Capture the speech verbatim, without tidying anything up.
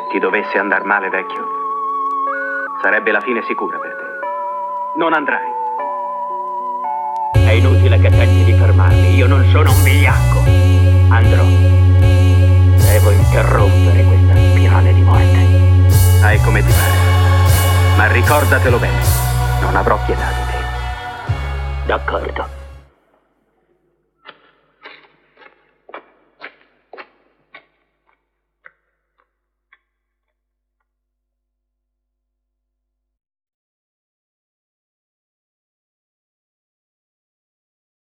ti dovesse andar male, vecchio, sarebbe la fine sicura per te. Non andrai. È inutile che tenti di fermarmi. Io non sono un vigliacco. Andrò. Devo interrompere questa spirale di morte. Fai come ti pare. Ma ricordatelo bene. Non avrò pietà di te. D'accordo.